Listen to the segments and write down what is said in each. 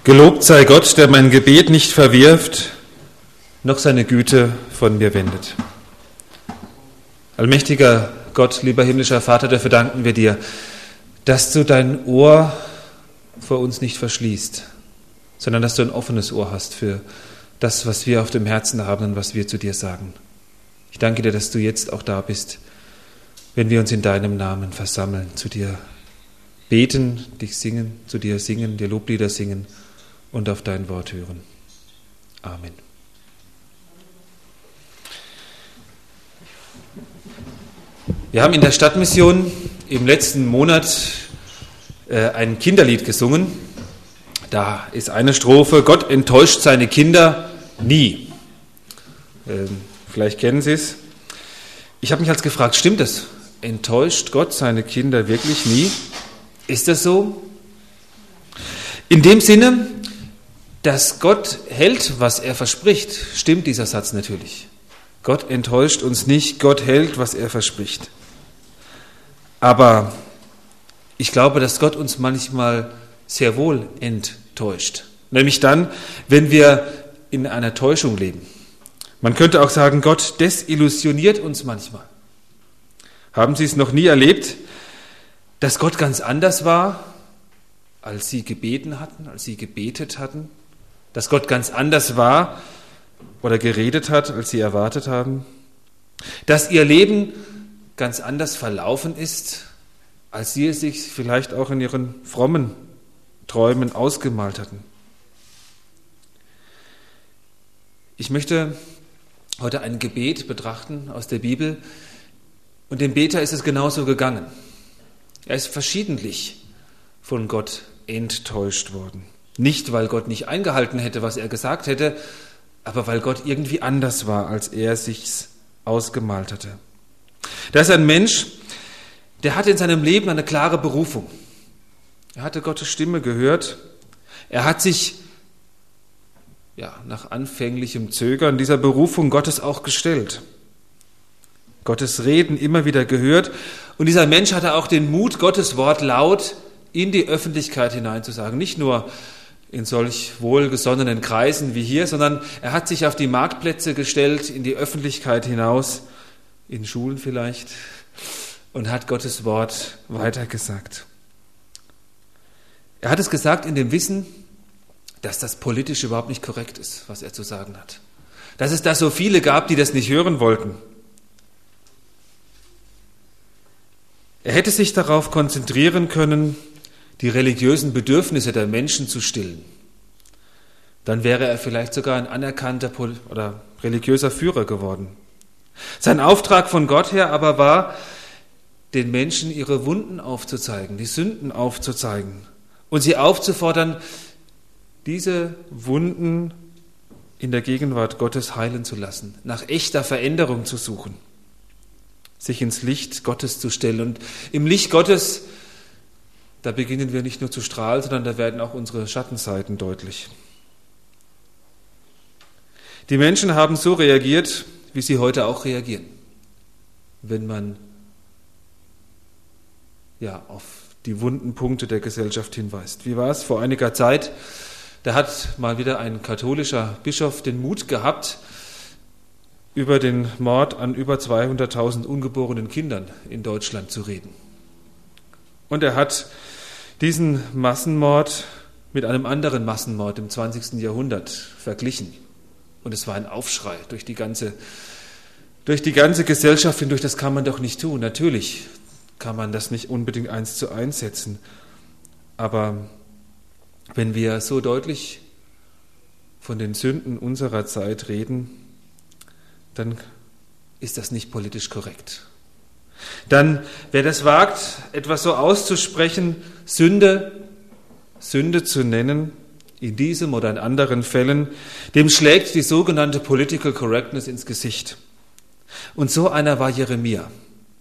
Gelobt sei Gott, der mein Gebet nicht verwirft, noch seine Güte von mir wendet. Allmächtiger Gott, lieber himmlischer Vater, dafür danken wir dir, dass du dein Ohr vor uns nicht verschließt, sondern dass du ein offenes Ohr hast für das, was wir auf dem Herzen haben und was wir zu dir sagen. Ich danke dir, dass du jetzt auch da bist, wenn wir uns in deinem Namen versammeln, zu dir beten, dich singen, zu dir singen, dir Loblieder singen und auf dein Wort hören. Amen. Wir haben in der Stadtmission im letzten Monat ein Kinderlied gesungen. Da ist eine Strophe: Gott enttäuscht seine Kinder nie. Vielleicht kennen Sie es. Ich habe mich als gefragt, stimmt das? Enttäuscht Gott seine Kinder wirklich nie? Ist das so? In dem Sinne, dass Gott hält, was er verspricht, stimmt dieser Satz natürlich. Gott enttäuscht uns nicht, Gott hält, was er verspricht. Aber ich glaube, dass Gott uns manchmal sehr wohl enttäuscht. Nämlich dann, wenn wir in einer Täuschung leben. Man könnte auch sagen, Gott desillusioniert uns manchmal. Haben Sie es noch nie erlebt, dass Gott ganz anders war, als Sie gebeten hatten, als Sie gebetet hatten? Dass Gott ganz anders war oder geredet hat, als Sie erwartet haben? Dass Ihr Leben ganz anders verlaufen ist, als Sie es sich vielleicht auch in Ihren frommen Träumen ausgemalt hatten? Ich möchte heute ein Gebet betrachten aus der Bibel, und dem Beter ist es genauso gegangen. Er ist verschiedentlich von Gott enttäuscht worden. Nicht, weil Gott nicht eingehalten hätte, was er gesagt hätte, aber weil Gott irgendwie anders war, als er sich's ausgemalt hatte. Da ist ein Mensch, der hatte in seinem Leben eine klare Berufung. Er hatte Gottes Stimme gehört. Er hat sich nach anfänglichem Zögern dieser Berufung Gottes auch gestellt. Gottes Reden immer wieder gehört. Und dieser Mensch hatte auch den Mut, Gottes Wort laut in die Öffentlichkeit hineinzusagen. Nicht nur in solch wohlgesonnenen Kreisen wie hier, sondern er hat sich auf die Marktplätze gestellt, in die Öffentlichkeit hinaus, in Schulen vielleicht, und hat Gottes Wort weitergesagt. Er hat es gesagt in dem Wissen, dass das politisch überhaupt nicht korrekt ist, was er zu sagen hat. Dass es da so viele gab, die das nicht hören wollten. Er hätte sich darauf konzentrieren können, die religiösen Bedürfnisse der Menschen zu stillen. Dann wäre er vielleicht sogar ein anerkannter oder religiöser Führer geworden. Sein Auftrag von Gott her aber war, den Menschen ihre Wunden aufzuzeigen, die Sünden aufzuzeigen und sie aufzufordern, diese Wunden in der Gegenwart Gottes heilen zu lassen, nach echter Veränderung zu suchen, sich ins Licht Gottes zu stellen. Und im Licht Gottes, da beginnen wir nicht nur zu strahlen, sondern da werden auch unsere Schattenseiten deutlich. Die Menschen haben so reagiert, wie sie heute auch reagieren, wenn man auf die wunden Punkte der Gesellschaft hinweist. Wie war es vor einiger Zeit? Da hat mal wieder ein katholischer Bischof den Mut gehabt, über den Mord an über 200.000 ungeborenen Kindern in Deutschland zu reden. Und er hat diesen Massenmord mit einem anderen Massenmord im 20. Jahrhundert verglichen. Und es war ein Aufschrei durch die ganze Gesellschaft hindurch. Das kann man doch nicht tun. Natürlich kann man das nicht unbedingt 1:1 setzen. Aber wenn wir so deutlich von den Sünden unserer Zeit reden, dann ist das nicht politisch korrekt. Dann, wer das wagt, etwas so auszusprechen, Sünde zu nennen, in diesem oder in anderen Fällen, dem schlägt die sogenannte Political Correctness ins Gesicht. Und so einer war Jeremia.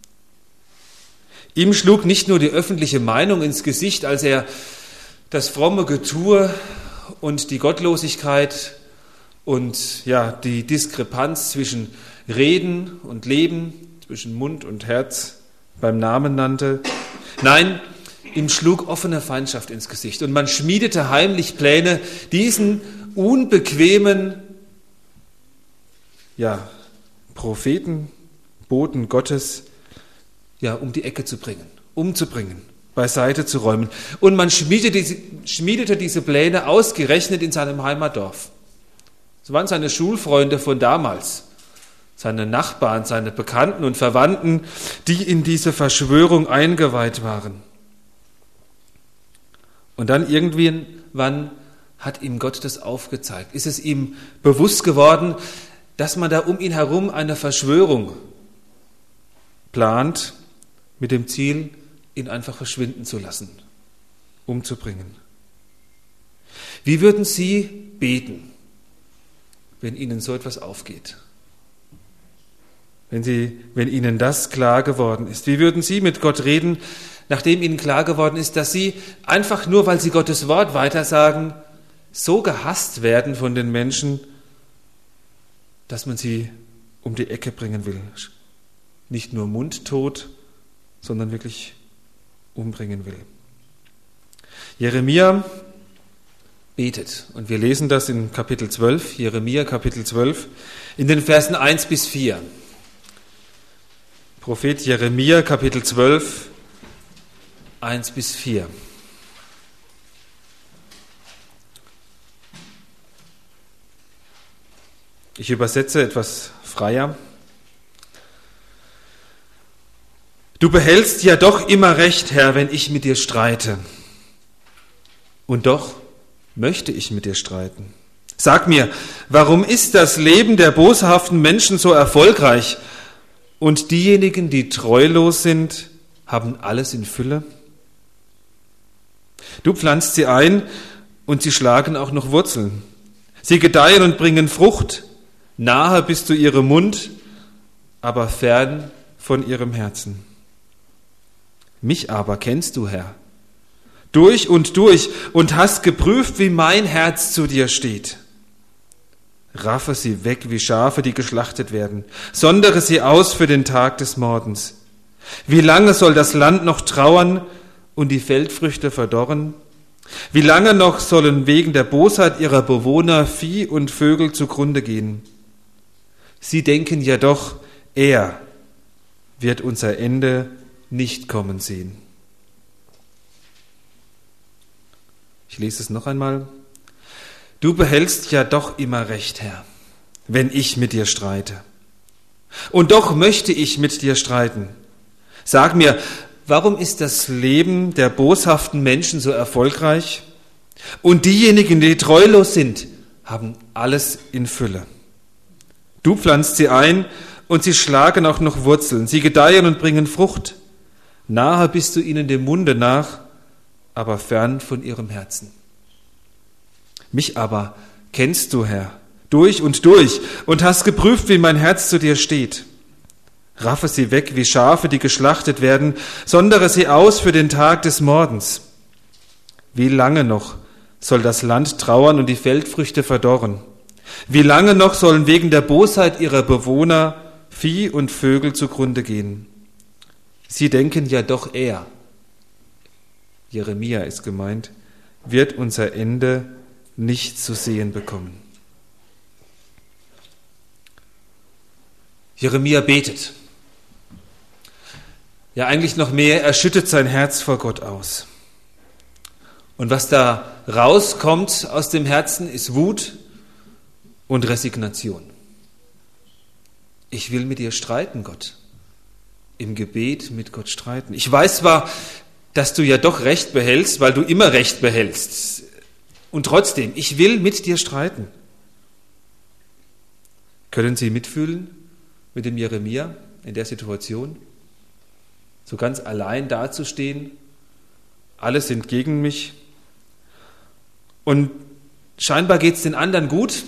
Ihm schlug nicht nur die öffentliche Meinung ins Gesicht, als er das fromme Getue und die Gottlosigkeit und die Diskrepanz zwischen Reden und Leben, zwischen Mund und Herz beim Namen nannte. Nein, ihm schlug offene Feindschaft ins Gesicht und man schmiedete heimlich Pläne, diesen unbequemen Propheten, Boten Gottes, um die Ecke zu bringen, umzubringen, beiseite zu räumen. Und man schmiedete diese Pläne ausgerechnet in seinem Heimatdorf. Es waren seine Schulfreunde von damals, seine Nachbarn, seine Bekannten und Verwandten, die in diese Verschwörung eingeweiht waren. Und dann irgendwann hat ihm Gott das aufgezeigt. Ist es ihm bewusst geworden, dass man da um ihn herum eine Verschwörung plant, mit dem Ziel, ihn einfach verschwinden zu lassen, umzubringen. Wie würden Sie beten, wenn Ihnen so etwas aufgeht? Wenn Ihnen das klar geworden ist? Wie würden Sie mit Gott reden, nachdem Ihnen klar geworden ist, dass Sie einfach nur, weil Sie Gottes Wort weitersagen, so gehasst werden von den Menschen, dass man sie um die Ecke bringen will? Nicht nur mundtot, sondern wirklich umbringen will. Jeremia betet, und wir lesen das in Kapitel 12, Jeremia Kapitel 12, in den Versen 1 bis 4. Prophet Jeremia Kapitel 12, 1 bis 4. Ich übersetze etwas freier. Du behältst ja doch immer Recht, Herr, wenn ich mit dir streite. Und doch möchte ich mit dir streiten. Sag mir, warum ist das Leben der boshaften Menschen so erfolgreich und diejenigen, die treulos sind, haben alles in Fülle? Du pflanzt sie ein und sie schlagen auch noch Wurzeln. Sie gedeihen und bringen Frucht. Nahe bist du ihrem Mund, aber fern von ihrem Herzen. Mich aber kennst du, Herr, durch und hast geprüft, wie mein Herz zu dir steht. Raffe sie weg wie Schafe, die geschlachtet werden. Sondere sie aus für den Tag des Mordens. Wie lange soll das Land noch trauern und die Feldfrüchte verdorren? Wie lange noch sollen wegen der Bosheit ihrer Bewohner Vieh und Vögel zugrunde gehen? Sie denken ja doch, er wird unser Ende nicht kommen sehen. Ich lese es noch einmal. Du behältst ja doch immer Recht, Herr, wenn ich mit dir streite. Und doch möchte ich mit dir streiten. Sag mir, warum ist das Leben der boshaften Menschen so erfolgreich? Und diejenigen, die treulos sind, haben alles in Fülle. Du pflanzt sie ein und sie schlagen auch noch Wurzeln. Sie gedeihen und bringen Frucht. Nahe bist du ihnen dem Munde nach, aber fern von ihrem Herzen. Mich aber kennst du, Herr, durch und hast geprüft, wie mein Herz zu dir steht. Raffe sie weg wie Schafe, die geschlachtet werden, sondere sie aus für den Tag des Mordens. Wie lange noch soll das Land trauern und die Feldfrüchte verdorren? Wie lange noch sollen wegen der Bosheit ihrer Bewohner Vieh und Vögel zugrunde gehen? Sie denken ja doch, er, Jeremia ist gemeint, wird unser Ende nicht zu sehen bekommen. Jeremia betet. Ja, eigentlich noch mehr, er schüttet sein Herz vor Gott aus. Und was da rauskommt aus dem Herzen, ist Wut und Resignation. Ich will mit dir streiten, Gott. Im Gebet mit Gott streiten. Ich weiß zwar, dass du ja doch Recht behältst, weil du immer Recht behältst. Und trotzdem, ich will mit dir streiten. Können Sie mitfühlen mit dem Jeremia in der Situation? So ganz allein dazustehen, alle sind gegen mich. Und scheinbar geht es den anderen gut.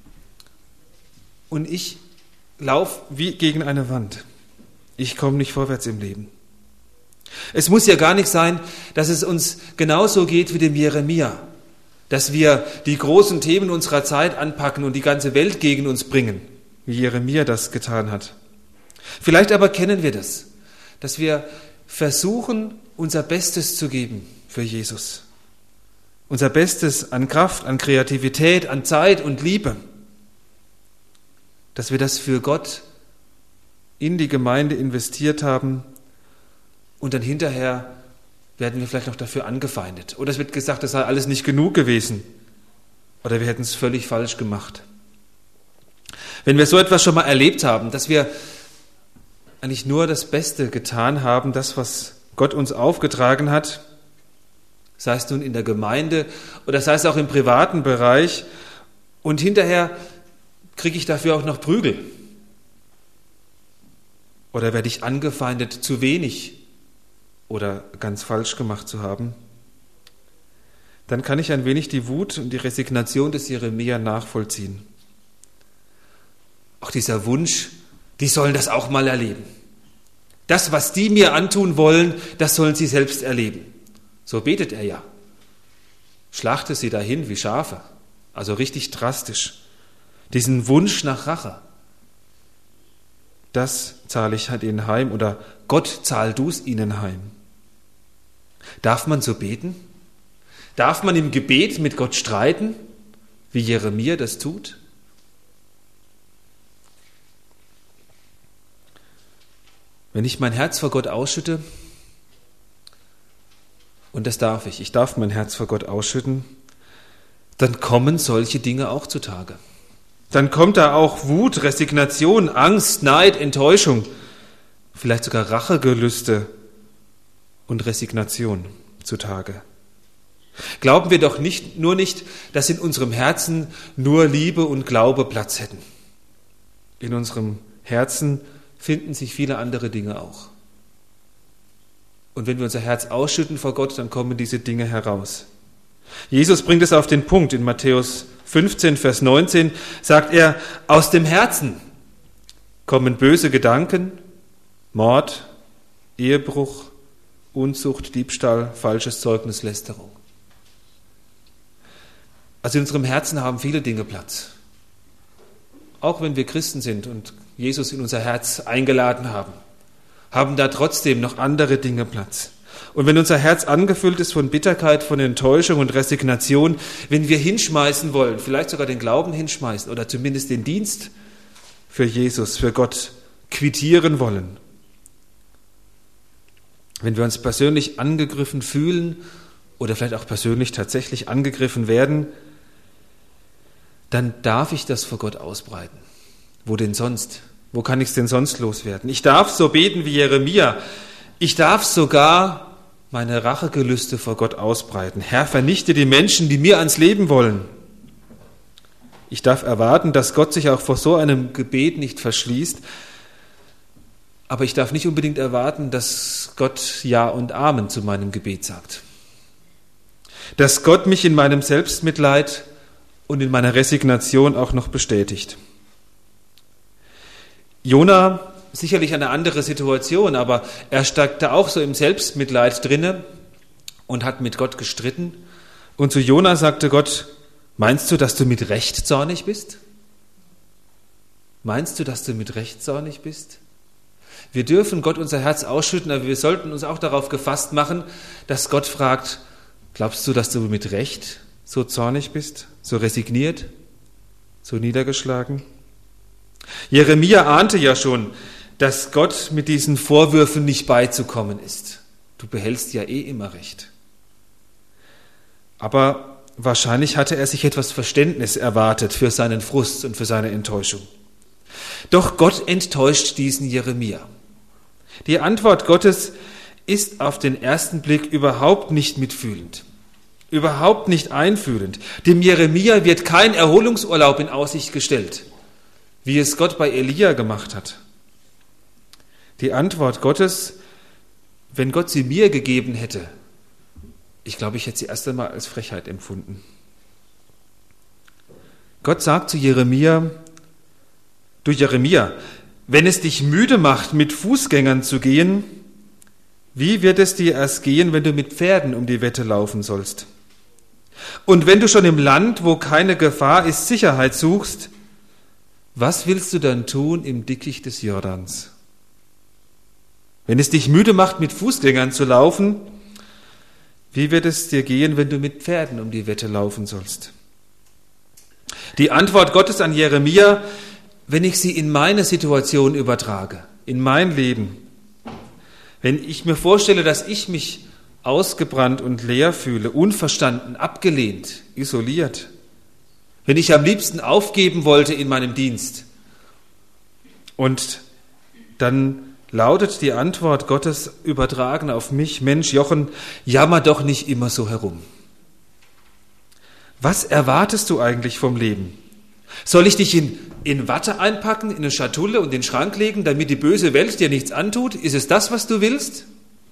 Und ich laufe wie gegen eine Wand. Ich komme nicht vorwärts im Leben. Es muss ja gar nicht sein, dass es uns genauso geht wie dem Jeremia, dass wir die großen Themen unserer Zeit anpacken und die ganze Welt gegen uns bringen, wie Jeremia das getan hat. Vielleicht aber kennen wir das, dass wir versuchen, unser Bestes zu geben für Jesus. Unser Bestes an Kraft, an Kreativität, an Zeit und Liebe. Dass wir das für Gott in die Gemeinde investiert haben und dann hinterher werden wir vielleicht noch dafür angefeindet. Oder es wird gesagt, das sei alles nicht genug gewesen. Oder wir hätten es völlig falsch gemacht. Wenn wir so etwas schon mal erlebt haben, dass wir eigentlich nur das Beste getan haben, das, was Gott uns aufgetragen hat, sei es nun in der Gemeinde oder sei es auch im privaten Bereich, und hinterher kriege ich dafür auch noch Prügel. Oder werde ich angefeindet, zu wenig oder ganz falsch gemacht zu haben, dann kann ich ein wenig die Wut und die Resignation des Jeremia nachvollziehen. Auch dieser Wunsch, die sollen das auch mal erleben. Das, was die mir antun wollen, das sollen sie selbst erleben. So betet er ja. Schlachte sie dahin wie Schafe. Also richtig drastisch. Diesen Wunsch nach Rache, das zahle ich halt ihnen heim, oder Gott, zahl du es ihnen heim. Darf man so beten? Darf man im Gebet mit Gott streiten, wie Jeremia das tut? Wenn ich mein Herz vor Gott ausschütte, und das darf ich darf mein Herz vor Gott ausschütten, dann kommen solche Dinge auch zutage. Dann kommt da auch Wut, Resignation, Angst, Neid, Enttäuschung, vielleicht sogar Rachegelüste und Resignation zutage. Glauben wir doch nur nicht, dass in unserem Herzen nur Liebe und Glaube Platz hätten. In unserem Herzen finden sich viele andere Dinge auch. Und wenn wir unser Herz ausschütten vor Gott, dann kommen diese Dinge heraus. Jesus bringt es auf den Punkt. In Matthäus 15, Vers 19 sagt er, aus dem Herzen kommen böse Gedanken, Mord, Ehebruch, Unzucht, Diebstahl, falsches Zeugnis, Lästerung. Also in unserem Herzen haben viele Dinge Platz. Auch wenn wir Christen sind und Jesus in unser Herz eingeladen haben da trotzdem noch andere Dinge Platz. Und wenn unser Herz angefüllt ist von Bitterkeit, von Enttäuschung und Resignation, wenn wir hinschmeißen wollen, vielleicht sogar den Glauben hinschmeißen oder zumindest den Dienst für Jesus, für Gott quittieren wollen, wenn wir uns persönlich angegriffen fühlen oder vielleicht auch persönlich tatsächlich angegriffen werden, dann darf ich das vor Gott ausbreiten. Wo denn sonst? Wo kann ich es denn sonst loswerden? Ich darf so beten wie Jeremia. Ich darf sogar meine Rachegelüste vor Gott ausbreiten. Herr, vernichte die Menschen, die mir ans Leben wollen. Ich darf erwarten, dass Gott sich auch vor so einem Gebet nicht verschließt. Aber ich darf nicht unbedingt erwarten, dass Gott Ja und Amen zu meinem Gebet sagt. Dass Gott mich in meinem Selbstmitleid und in meiner Resignation auch noch bestätigt. Jona, sicherlich eine andere Situation, aber er steckte auch so im Selbstmitleid drinne und hat mit Gott gestritten. Und zu Jona sagte Gott, meinst du, dass du mit Recht zornig bist? Meinst du, dass du mit Recht zornig bist? Wir dürfen Gott unser Herz ausschütten, aber wir sollten uns auch darauf gefasst machen, dass Gott fragt, glaubst du, dass du mit Recht so zornig bist, so resigniert, so niedergeschlagen? Jeremia ahnte ja schon, dass Gott mit diesen Vorwürfen nicht beizukommen ist. Du behältst ja immer Recht. Aber wahrscheinlich hatte er sich etwas Verständnis erwartet für seinen Frust und für seine Enttäuschung. Doch Gott enttäuscht diesen Jeremia. Die Antwort Gottes ist auf den ersten Blick überhaupt nicht mitfühlend, überhaupt nicht einfühlend. Dem Jeremia wird kein Erholungsurlaub in Aussicht gestellt, wie es Gott bei Elia gemacht hat. Die Antwort Gottes, wenn Gott sie mir gegeben hätte, ich glaube, ich hätte sie erst einmal als Frechheit empfunden. Gott sagt zu Jeremia, du Jeremia, wenn es dich müde macht, mit Fußgängern zu gehen, wie wird es dir erst gehen, wenn du mit Pferden um die Wette laufen sollst? Und wenn du schon im Land, wo keine Gefahr ist, Sicherheit suchst, was willst du dann tun im Dickicht des Jordans? Wenn es dich müde macht, mit Fußgängern zu laufen, wie wird es dir gehen, wenn du mit Pferden um die Wette laufen sollst? Die Antwort Gottes an Jeremia, wenn ich sie in meine Situation übertrage, in mein Leben, wenn ich mir vorstelle, dass ich mich ausgebrannt und leer fühle, unverstanden, abgelehnt, isoliert, wenn ich am liebsten aufgeben wollte in meinem Dienst, und dann lautet die Antwort Gottes übertragen auf mich: Mensch, Jochen, jammer doch nicht immer so herum. Was erwartest du eigentlich vom Leben? Soll ich dich in Watte einpacken, in eine Schatulle und in den Schrank legen, damit die böse Welt dir nichts antut? Ist es das, was du willst?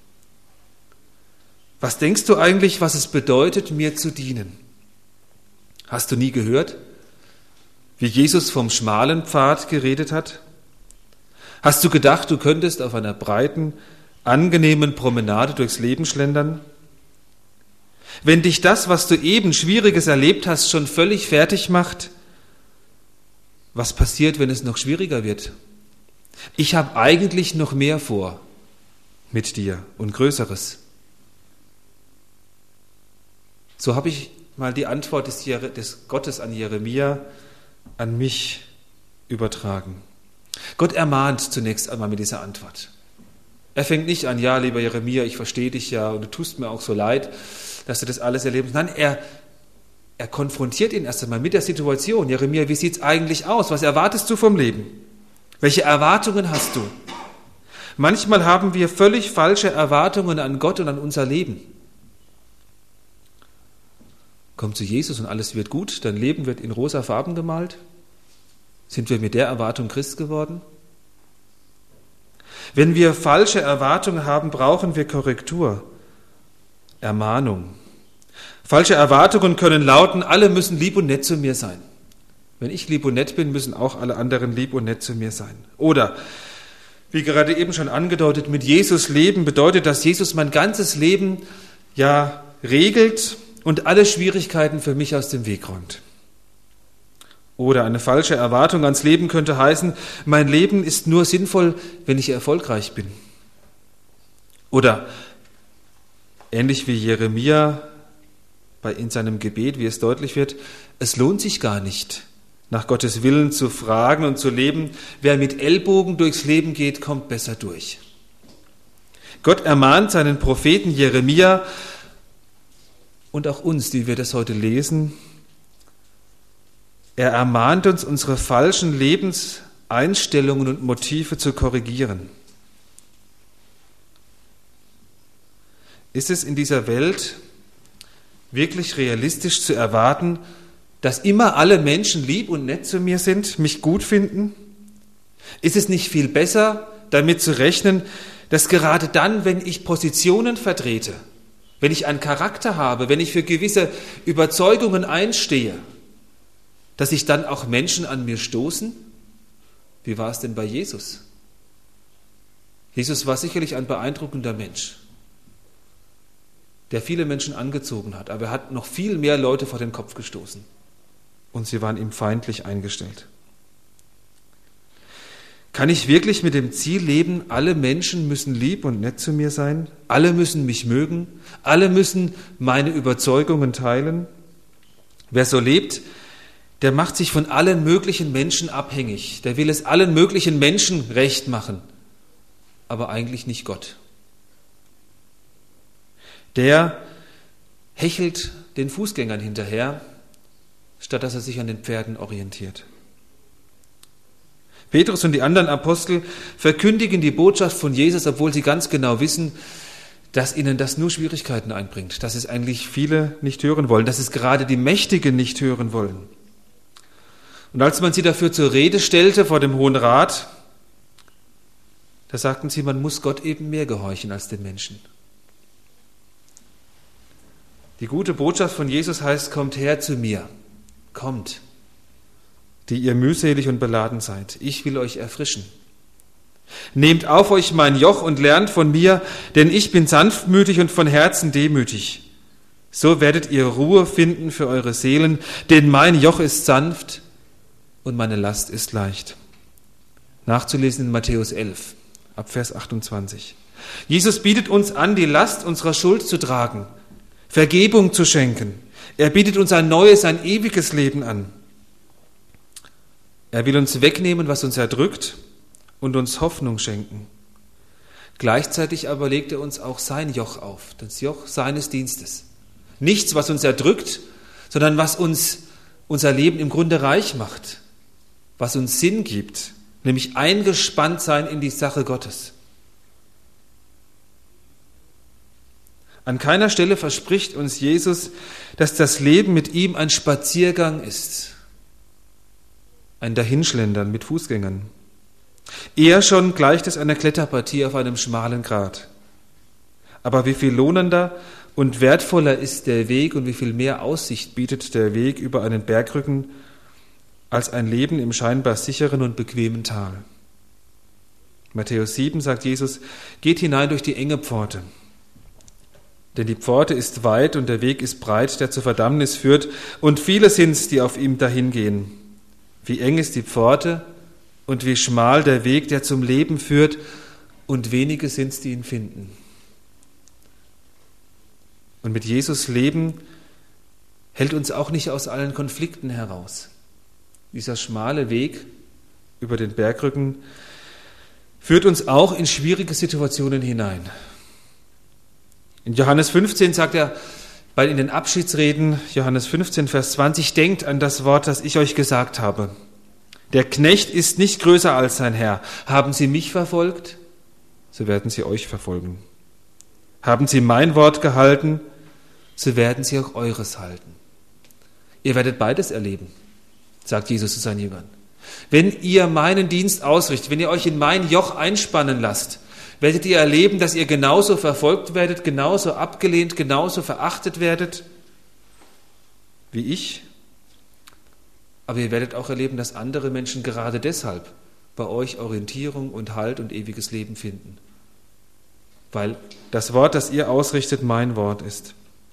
Was denkst du eigentlich, was es bedeutet, mir zu dienen? Hast du nie gehört, wie Jesus vom schmalen Pfad geredet hat? Hast du gedacht, du könntest auf einer breiten, angenehmen Promenade durchs Leben schlendern? Wenn dich das, was du eben Schwieriges erlebt hast, schon völlig fertig macht, was passiert, wenn es noch schwieriger wird? Ich habe eigentlich noch mehr vor mit dir und Größeres. So habe ich mal die Antwort des Gottes an Jeremia an mich übertragen. Gott ermahnt zunächst einmal mit dieser Antwort. Er fängt nicht an: Ja, lieber Jeremia, ich verstehe dich ja und du tust mir auch so leid, dass du das alles erlebst. Nein, er konfrontiert ihn erst einmal mit der Situation. Jeremia, wie sieht es eigentlich aus? Was erwartest du vom Leben? Welche Erwartungen hast du? Manchmal haben wir völlig falsche Erwartungen an Gott und an unser Leben. Komm zu Jesus und alles wird gut, dein Leben wird in rosa Farben gemalt. Sind wir mit der Erwartung Christ geworden? Wenn wir falsche Erwartungen haben, brauchen wir Korrektur, Ermahnung. Falsche Erwartungen können lauten: Alle müssen lieb und nett zu mir sein. Wenn ich lieb und nett bin, müssen auch alle anderen lieb und nett zu mir sein. Oder, wie gerade eben schon angedeutet, mit Jesus leben bedeutet, dass Jesus mein ganzes Leben ja regelt und alle Schwierigkeiten für mich aus dem Weg räumt. Oder eine falsche Erwartung ans Leben könnte heißen: Mein Leben ist nur sinnvoll, wenn ich erfolgreich bin. Oder ähnlich wie Jeremia in seinem Gebet, wie es deutlich wird: Es lohnt sich gar nicht, nach Gottes Willen zu fragen und zu leben. Wer mit Ellbogen durchs Leben geht, kommt besser durch. Gott ermahnt seinen Propheten Jeremia und auch uns, die wir das heute lesen. Er ermahnt uns, unsere falschen Lebenseinstellungen und Motive zu korrigieren. Ist es in dieser Welt wirklich realistisch zu erwarten, dass immer alle Menschen lieb und nett zu mir sind, mich gut finden? Ist es nicht viel besser, damit zu rechnen, dass gerade dann, wenn ich Positionen vertrete, wenn ich einen Charakter habe, wenn ich für gewisse Überzeugungen einstehe, dass sich dann auch Menschen an mir stoßen? Wie war es denn bei Jesus? Jesus war sicherlich ein beeindruckender Mensch, der viele Menschen angezogen hat, aber er hat noch viel mehr Leute vor den Kopf gestoßen und sie waren ihm feindlich eingestellt. Kann ich wirklich mit dem Ziel leben, alle Menschen müssen lieb und nett zu mir sein, alle müssen mich mögen, alle müssen meine Überzeugungen teilen? Wer so lebt, der macht sich von allen möglichen Menschen abhängig. Der will es allen möglichen Menschen recht machen, aber eigentlich nicht Gott. Der hechelt den Fußgängern hinterher, statt dass er sich an den Pferden orientiert. Petrus und die anderen Apostel verkündigen die Botschaft von Jesus, obwohl sie ganz genau wissen, dass ihnen das nur Schwierigkeiten einbringt, dass es eigentlich viele nicht hören wollen, dass es gerade die Mächtigen nicht hören wollen. Und als man sie dafür zur Rede stellte vor dem Hohen Rat, da sagten sie, man muss Gott eben mehr gehorchen als den Menschen. Die gute Botschaft von Jesus heißt: Kommt her zu mir, kommt, die ihr mühselig und beladen seid. Ich will euch erfrischen. Nehmt auf euch mein Joch und lernt von mir, denn ich bin sanftmütig und von Herzen demütig. So werdet ihr Ruhe finden für eure Seelen, denn mein Joch ist sanft und meine Last ist leicht. Nachzulesen in Matthäus 11, ab Vers 28. Jesus bietet uns an, die Last unserer Schuld zu tragen, Vergebung zu schenken. Er bietet uns ein neues, ein ewiges Leben an. Er will uns wegnehmen, was uns erdrückt und uns Hoffnung schenken. Gleichzeitig aber legt er uns auch sein Joch auf, das Joch seines Dienstes. Nichts, was uns erdrückt, sondern was uns unser Leben im Grunde reich macht, was uns Sinn gibt, nämlich eingespannt sein in die Sache Gottes. An keiner Stelle verspricht uns Jesus, dass das Leben mit ihm ein Spaziergang ist, ein Dahinschlendern mit Fußgängern. Eher schon gleicht es einer Kletterpartie auf einem schmalen Grat. Aber wie viel lohnender und wertvoller ist der Weg und wie viel mehr Aussicht bietet der Weg über einen Bergrücken als ein Leben im scheinbar sicheren und bequemen Tal. Matthäus 7 sagt Jesus, geht hinein durch die enge Pforte. Denn die Pforte ist weit und der Weg ist breit, der zur Verdammnis führt, und viele sind's, die auf ihm dahingehen. Wie eng ist die Pforte und wie schmal der Weg, der zum Leben führt, und wenige sind's, die ihn finden. Und mit Jesus leben hält uns auch nicht aus allen Konflikten heraus. Dieser schmale Weg über den Bergrücken führt uns auch in schwierige Situationen hinein. In Johannes 15 sagt er, in den Abschiedsreden, Johannes 15, Vers 20, denkt an das Wort, das ich euch gesagt habe. Der Knecht ist nicht größer als sein Herr. Haben Sie mich verfolgt, so werden Sie euch verfolgen. Haben Sie mein Wort gehalten, so werden Sie auch eures halten. Ihr werdet beides erleben, sagt Jesus zu seinen Jüngern. Wenn ihr meinen Dienst ausrichtet, wenn ihr euch in mein Joch einspannen lasst, werdet ihr erleben, dass ihr genauso verfolgt werdet, genauso abgelehnt, genauso verachtet werdet wie ich. Aber ihr werdet auch erleben, dass andere Menschen gerade deshalb bei euch Orientierung und Halt und ewiges Leben finden. Weil das Wort, das ihr ausrichtet, mein Wort ist.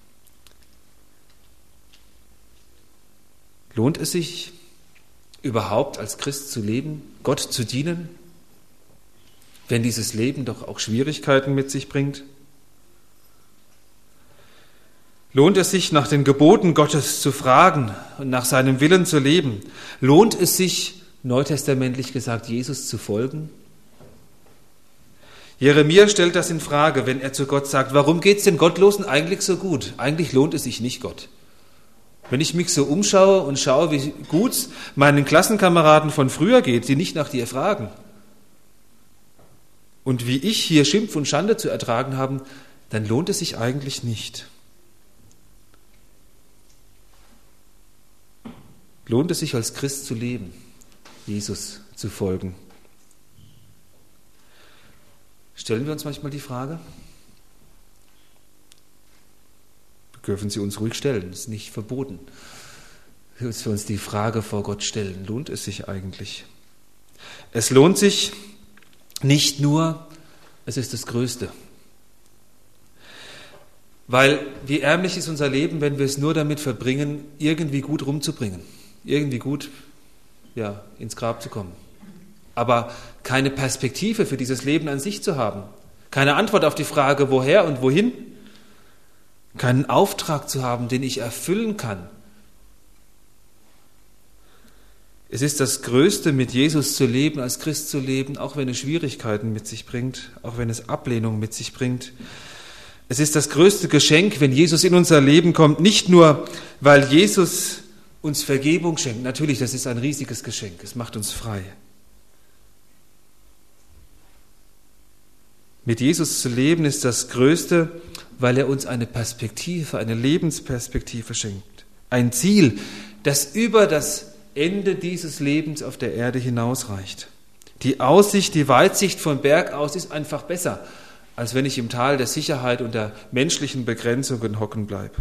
Lohnt es sich überhaupt als Christ zu leben, Gott zu dienen, wenn dieses Leben doch auch Schwierigkeiten mit sich bringt? Lohnt es sich, nach den Geboten Gottes zu fragen und nach seinem Willen zu leben? Lohnt es sich, neutestamentlich gesagt, Jesus zu folgen? Jeremia stellt das in Frage, wenn er zu Gott sagt, warum geht es den Gottlosen eigentlich so gut? Eigentlich lohnt es sich nicht, Gott. Wenn ich mich so umschaue und schaue, wie gut es meinen Klassenkameraden von früher geht, die nicht nach dir fragen, und wie ich hier Schimpf und Schande zu ertragen habe, dann lohnt es sich eigentlich nicht. Lohnt es sich als Christ zu leben, Jesus zu folgen? Stellen wir uns manchmal die Frage? Dürfen Sie uns ruhig stellen, es ist nicht verboten, dass wir uns die Frage vor Gott stellen, lohnt es sich eigentlich? Es lohnt sich nicht nur, es ist das Größte. Weil wie ärmlich ist unser Leben, wenn wir es nur damit verbringen, irgendwie gut rumzubringen, irgendwie gut ins Grab zu kommen. Aber keine Perspektive für dieses Leben an sich zu haben, keine Antwort auf die Frage, woher und wohin, keinen Auftrag zu haben, den ich erfüllen kann. Es ist das Größte, mit Jesus zu leben, als Christ zu leben, auch wenn es Schwierigkeiten mit sich bringt, auch wenn es Ablehnung mit sich bringt. Es ist das größte Geschenk, wenn Jesus in unser Leben kommt, nicht nur, weil Jesus uns Vergebung schenkt. Natürlich, das ist ein riesiges Geschenk, es macht uns frei. Mit Jesus zu leben ist das Größte, weil er uns eine Perspektive, eine Lebensperspektive schenkt. Ein Ziel, das über das Ende dieses Lebens auf der Erde hinausreicht. Die Aussicht, die Weitsicht vom Berg aus ist einfach besser, als wenn ich im Tal der Sicherheit und der menschlichen Begrenzungen hocken bleibe.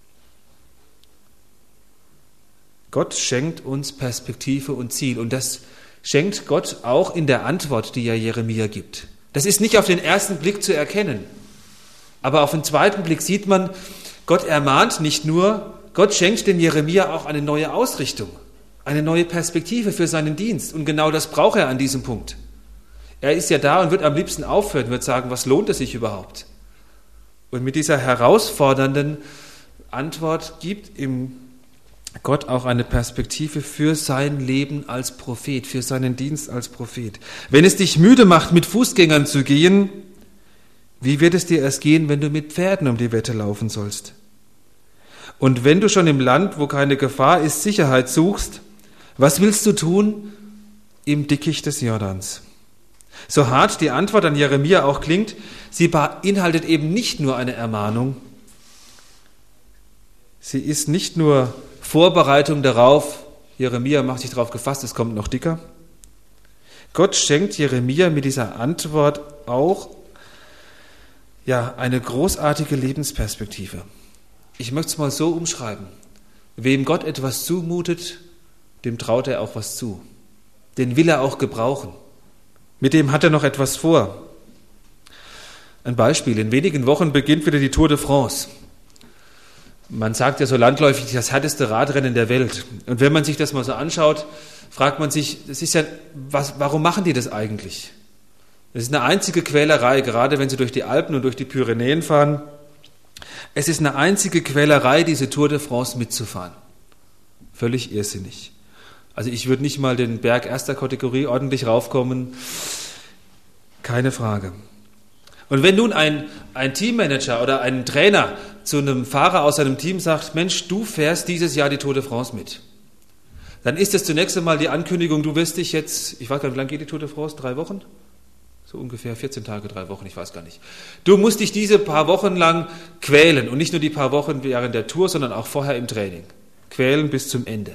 Gott schenkt uns Perspektive und Ziel. Und das schenkt Gott auch in der Antwort, die ja Jeremia gibt. Das ist nicht auf den ersten Blick zu erkennen. Aber auf den zweiten Blick sieht man, Gott ermahnt nicht nur, Gott schenkt dem Jeremia auch eine neue Ausrichtung, eine neue Perspektive für seinen Dienst. Und genau das braucht er an diesem Punkt. Er ist ja da und wird am liebsten aufhören, wird sagen, was lohnt es sich überhaupt? Und mit dieser herausfordernden Antwort gibt ihm Gott auch eine Perspektive für sein Leben als Prophet, für seinen Dienst als Prophet. Wenn es dich müde macht, mit Fußgängern zu gehen, wie wird es dir erst gehen, wenn du mit Pferden um die Wette laufen sollst? Und wenn du schon im Land, wo keine Gefahr ist, Sicherheit suchst, was willst du tun im Dickicht des Jordans? So hart die Antwort an Jeremia auch klingt, sie beinhaltet eben nicht nur eine Ermahnung, sie ist nicht nur Vorbereitung darauf, Jeremia macht sich darauf gefasst, es kommt noch dicker. Gott schenkt Jeremia mit dieser Antwort auch eine großartige Lebensperspektive. Ich möchte es mal so umschreiben. Wem Gott etwas zumutet, dem traut er auch was zu. Den will er auch gebrauchen. Mit dem hat er noch etwas vor. Ein Beispiel. In wenigen Wochen beginnt wieder die Tour de France. Man sagt ja so landläufig, das härteste Radrennen der Welt. Und wenn man sich das mal so anschaut, fragt man sich, warum machen die das eigentlich? Das ist eine einzige Quälerei, gerade wenn sie durch die Alpen und durch die Pyrenäen fahren. Es ist eine einzige Quälerei, diese Tour de France mitzufahren. Völlig irrsinnig. Also ich würde nicht mal den Berg erster Kategorie ordentlich raufkommen. Keine Frage. Und wenn nun ein Teammanager oder ein Trainer zu einem Fahrer aus seinem Team sagt, Mensch, du fährst dieses Jahr die Tour de France mit, dann ist es zunächst einmal die Ankündigung, du wirst dich jetzt, ich weiß gar nicht, wie lange geht die Tour de France? 3 Wochen? So ungefähr 14 Tage, 3 Wochen, ich weiß gar nicht. Du musst dich diese paar Wochen lang quälen und nicht nur die paar Wochen während der Tour, sondern auch vorher im Training. Quälen bis zum Ende.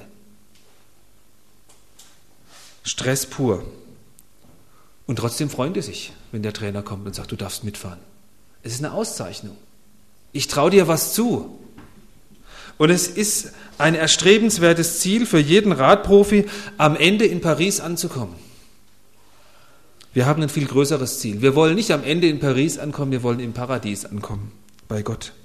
Stress pur. Und trotzdem freuen die sich, wenn der Trainer kommt und sagt, du darfst mitfahren. Es ist eine Auszeichnung. Ich traue dir was zu. Und es ist ein erstrebenswertes Ziel für jeden Radprofi, am Ende in Paris anzukommen. Wir haben ein viel größeres Ziel. Wir wollen nicht am Ende in Paris ankommen, wir wollen im Paradies ankommen, bei Gott.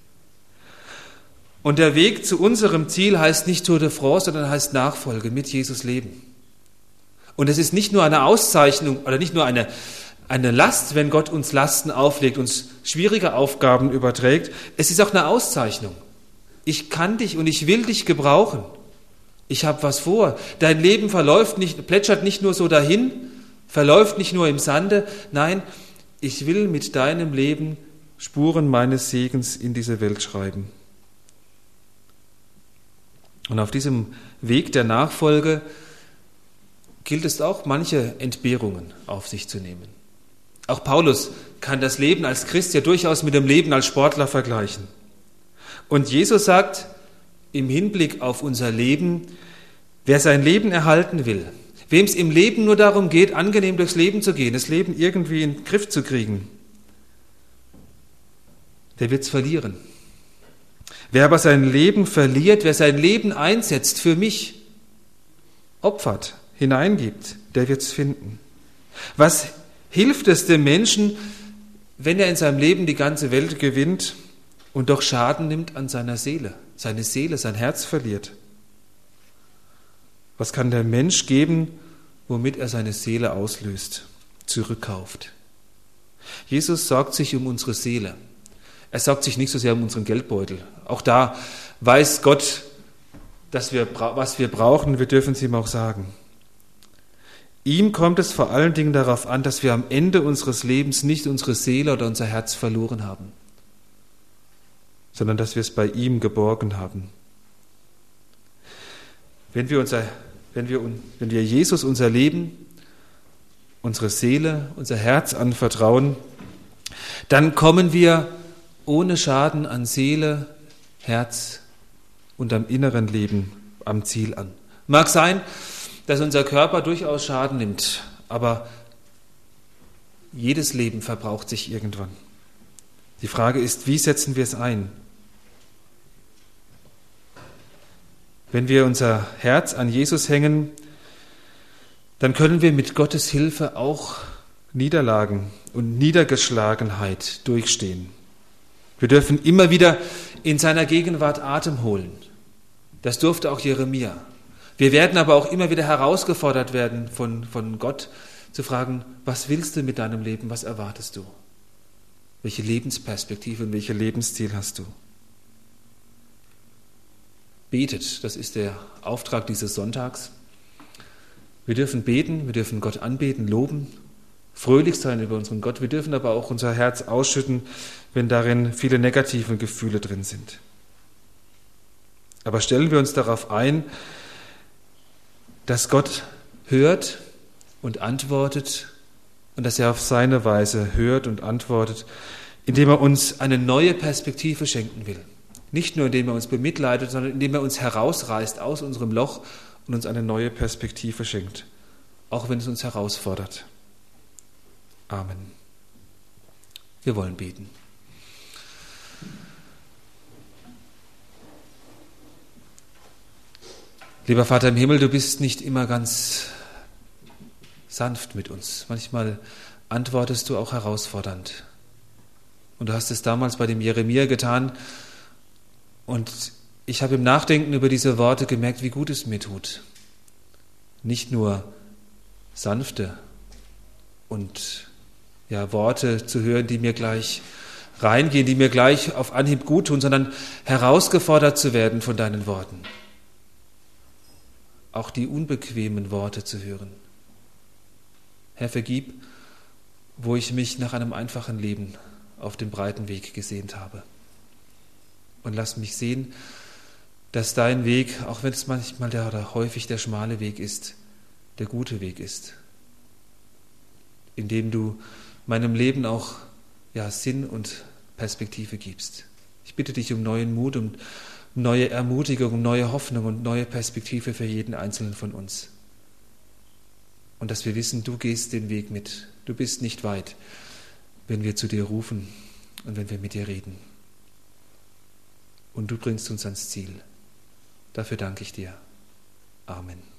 Und der Weg zu unserem Ziel heißt nicht Tour de France, sondern heißt Nachfolge, mit Jesus leben. Und es ist nicht nur eine Auszeichnung oder nicht nur eine Last, wenn Gott uns Lasten auflegt, uns schwierige Aufgaben überträgt. Es ist auch eine Auszeichnung. Ich kann dich und ich will dich gebrauchen. Ich habe was vor. Dein Leben plätschert nicht nur so dahin, verläuft nicht nur im Sande. Nein, ich will mit deinem Leben Spuren meines Segens in diese Welt schreiben. Und auf diesem Weg der Nachfolge gilt es auch, manche Entbehrungen auf sich zu nehmen. Auch Paulus kann das Leben als Christ ja durchaus mit dem Leben als Sportler vergleichen. Und Jesus sagt im Hinblick auf unser Leben, wer sein Leben erhalten will, wem es im Leben nur darum geht, angenehm durchs Leben zu gehen, das Leben irgendwie in den Griff zu kriegen, der wird es verlieren. Wer aber sein Leben verliert, wer sein Leben einsetzt für mich, opfert, hineingibt, der wird es finden. Was hilft es dem Menschen, wenn er in seinem Leben die ganze Welt gewinnt und doch Schaden nimmt an seiner Seele, seine Seele, sein Herz verliert? Was kann der Mensch geben, womit er seine Seele auslöst, zurückkauft? Jesus sorgt sich um unsere Seele. Er sorgt sich nicht so sehr um unseren Geldbeutel. Auch da weiß Gott, was wir brauchen, wir dürfen es ihm auch sagen. Ihm kommt es vor allen Dingen darauf an, dass wir am Ende unseres Lebens nicht unsere Seele oder unser Herz verloren haben, sondern dass wir es bei ihm geborgen haben. Wenn wir Jesus unser Leben, unsere Seele, unser Herz anvertrauen, dann kommen wir ohne Schaden an Seele, Herz und am inneren Leben am Ziel an. Mag sein, dass unser Körper durchaus Schaden nimmt, aber jedes Leben verbraucht sich irgendwann. Die Frage ist, wie setzen wir es ein? Wenn wir unser Herz an Jesus hängen, dann können wir mit Gottes Hilfe auch Niederlagen und Niedergeschlagenheit durchstehen. Wir dürfen immer wieder in seiner Gegenwart Atem holen. Das durfte auch Jeremia. Wir werden aber auch immer wieder herausgefordert werden von Gott, zu fragen, was willst du mit deinem Leben, was erwartest du? Welche Lebensperspektive und welches Lebensziel hast du? Betet, das ist der Auftrag dieses Sonntags. Wir dürfen beten, wir dürfen Gott anbeten, loben, fröhlich sein über unseren Gott. Wir dürfen aber auch unser Herz ausschütten, wenn darin viele negative Gefühle drin sind. Aber stellen wir uns darauf ein, dass Gott hört und antwortet und dass er auf seine Weise hört und antwortet, indem er uns eine neue Perspektive schenken will. Nicht nur, indem er uns bemitleidet, sondern indem er uns herausreißt aus unserem Loch und uns eine neue Perspektive schenkt, auch wenn es uns herausfordert. Amen. Wir wollen beten. Lieber Vater im Himmel, du bist nicht immer ganz sanft mit uns. Manchmal antwortest du auch herausfordernd. Und du hast es damals bei dem Jeremia getan. Und ich habe im Nachdenken über diese Worte gemerkt, wie gut es mir tut. Nicht nur sanfte und Worte zu hören, die mir gleich reingehen, die mir gleich auf Anhieb gut tun, sondern herausgefordert zu werden von deinen Worten. Auch die unbequemen Worte zu hören. Herr, vergib, wo ich mich nach einem einfachen Leben auf dem breiten Weg gesehnt habe. Und lass mich sehen, dass dein Weg, auch wenn es manchmal oder häufig der schmale Weg ist, der gute Weg ist, indem du meinem Leben auch Sinn und Perspektive gibst. Ich bitte dich um neuen Mut, um neue Ermutigung, um neue Hoffnung und neue Perspektive für jeden Einzelnen von uns. Und dass wir wissen, du gehst den Weg mit. Du bist nicht weit, wenn wir zu dir rufen und wenn wir mit dir reden. Und du bringst uns ans Ziel. Dafür danke ich dir. Amen.